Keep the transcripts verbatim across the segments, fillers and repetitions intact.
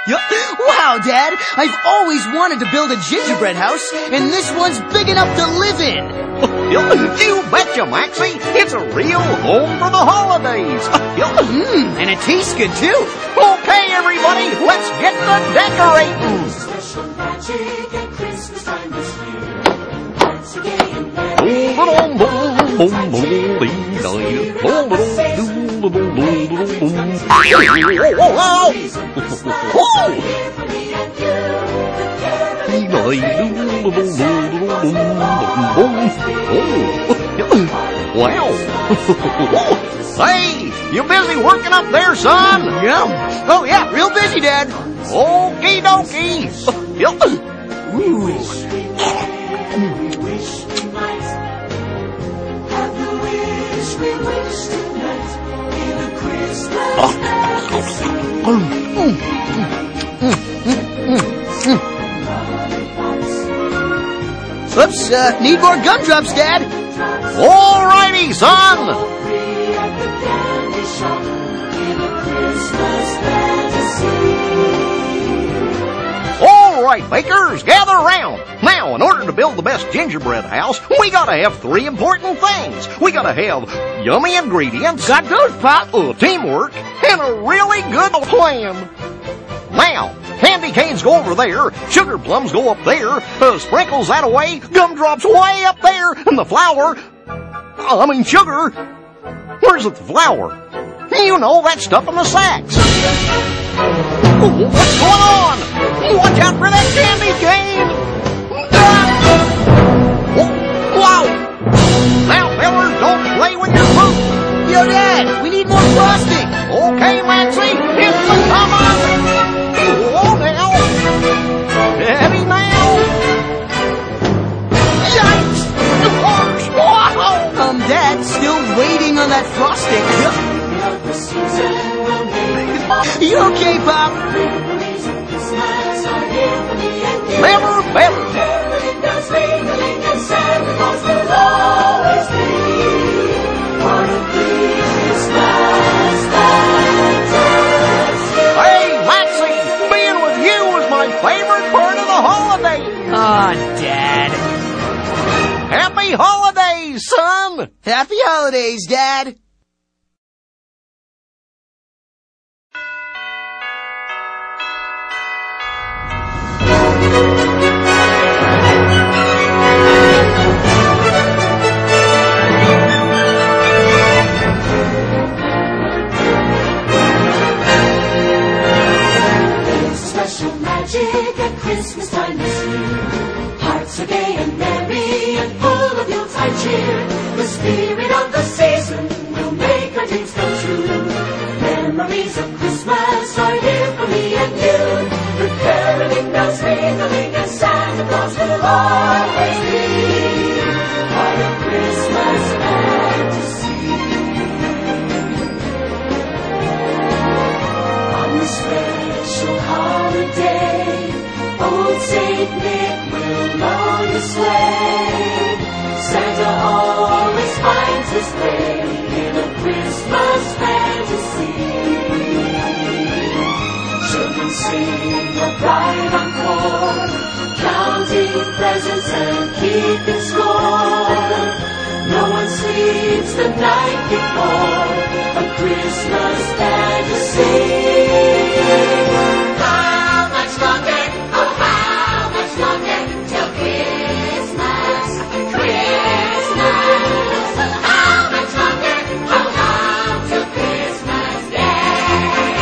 Wow, Dad, I've always wanted to build a gingerbread house, and this one's big enough to live in. You betcha, Maxie. It's a real home for the holidays. Mmm, and it tastes good, too. Okay, everybody, let's get the decorating. Special magic at Christmas time this year. Hearts are gay and merry. Wow. Hey, you busy working up there, son? Yeah. Oh, yeah, real busy, Dad. Okie dokie. Ooh. We wish we might have the wish we wish tonight in a Christmas fantasy. Oops, uh, need more gumdrops, Dad. All righty, son. Free at the candy shop in a Christmas fantasy. All right, bakers, gather round. Now, in order to build the best gingerbread house, we gotta have three important things. We gotta have yummy ingredients, Got those, Pop. uh, teamwork, and a really good plan. Now, candy canes go over there, sugar plums go up there, uh, sprinkles that away, gumdrops way up there, and the flour, I mean sugar, where's the flour? You know, that stuff in the sacks. Oh, what's going on? Watch out for that candy cane! Ah! Oh, wow! Now, fellers, don't play with your food. Yo, Dad, we need more frosting. Okay, Maxie, it's the summer. Oh, now. Heavy now. Yikes! Wow! Um, Dad, still waiting on that frosting. The season will make You okay, Pop? memories of Christmas are here for me and you. Better, better. Caroling bells ringing and Santa Claus will always be part of Christmas fantasy. Hey, Maxie, being with you is my favorite part of the holiday. Aw, Dad. Happy holidays, son. Happy holidays, Dad. There's special magic at Christmas time this year. Hearts are gay and merry and full of Yuletide cheer. The spirit of the season will make our dreams come true. Memories of Christmas are here for me and you. With caroling bells ringing and Santa Claus will always be part of Christmas fantasy. On this special holiday, old Saint Nick will blow your sleigh. Santa always finds his way in a Christmas fantasy. Children sing a bright encore, counting presents and keeping score. No one sleeps the night before a Christmas fantasy. How much longer, oh how much longer till Christmas, Christmas. How much longer, how long till Christmas Day.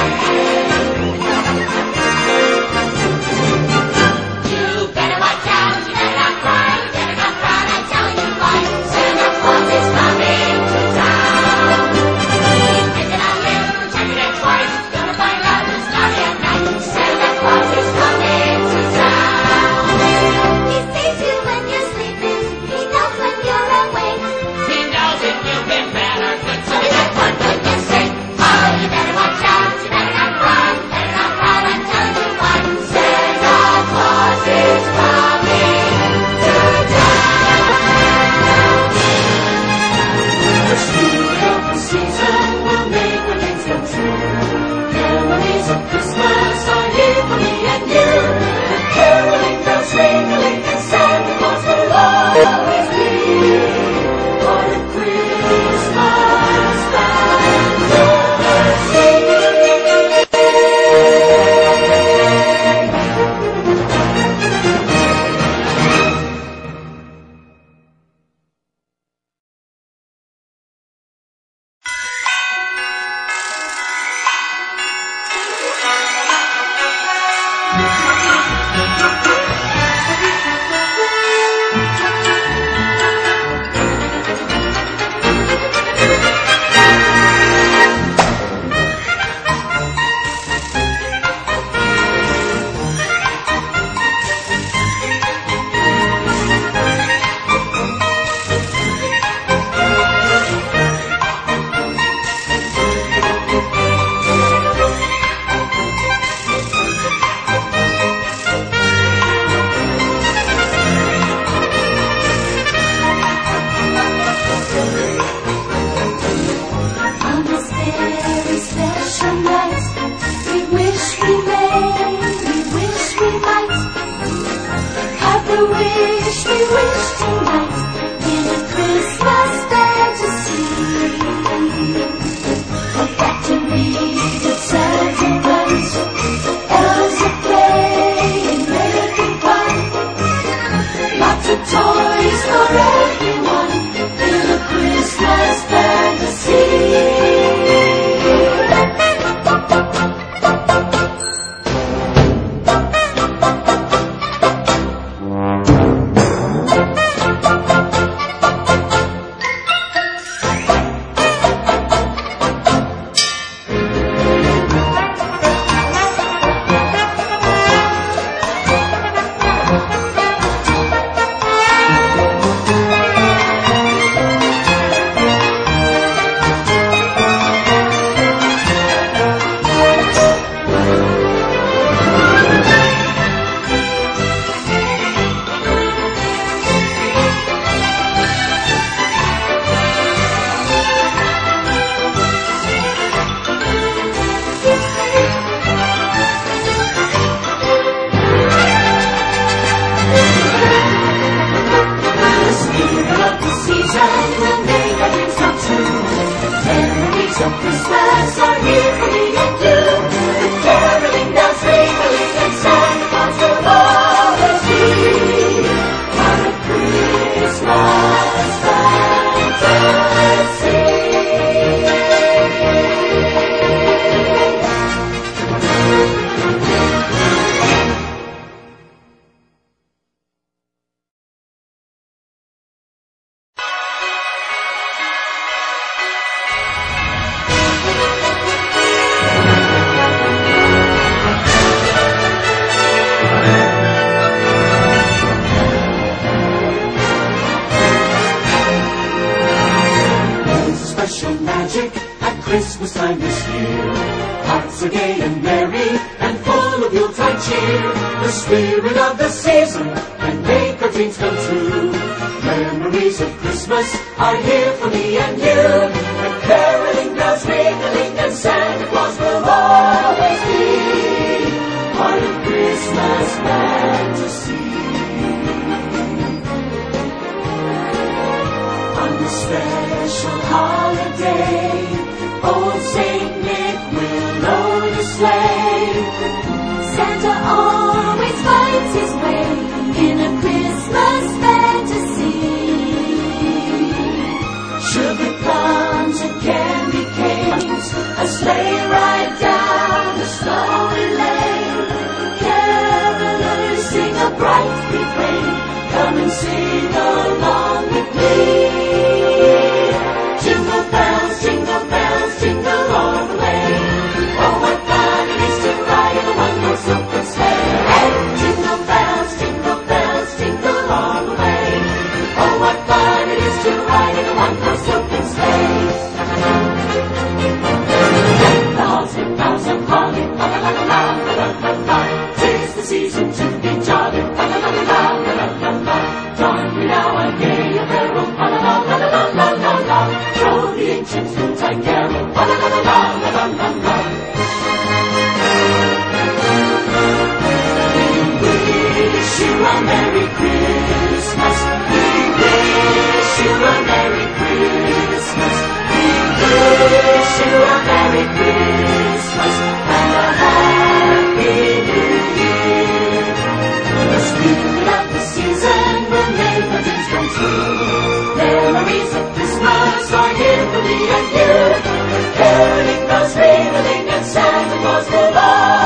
You better watch out, you better not cry, you better not cry, I tell you why. Santa Claus is coming to town. He's making a little jacket and twice, gonna find out who's naughty and and full of Yuletide cheer. The spirit of the season can make our dreams come true. Memories of Christmas are here for me and you. And caroling bells ringing and Santa Claus will always be part of Christmas fantasy. On this special holiday, old Saint Nick will load the sleigh. Santa always finds his way in a Christmas fantasy. Sugar plums and candy canes, a sleigh ride down the snowy lane. Carolers sing a bright refrain, come and sing along with me. Jingle bells, jingle bells, jingle all the way. Oh, what fun it is to ride in a one-horse open sleigh. Hey! Jingle bells, jingle bells, jingle all the way. Oh, what fun it is to ride in a one-horse open sleigh. The halls with boughs of holly, la la la la la la la. 'Tis the season to be jolly, la la la la la la la. Join me now and gay apparel, la la la la la la la la. Throw the ancient Yuletide carol, la la la la la la la la. We wish you a Merry Christmas. We wish you a Merry Christmas. We wish you a Merry Christmas and a Happy New Year. The spirit of the season will make our dreams come true. Memories of Christmas are here for me and you. Caroling bells ringing and Santa Claus will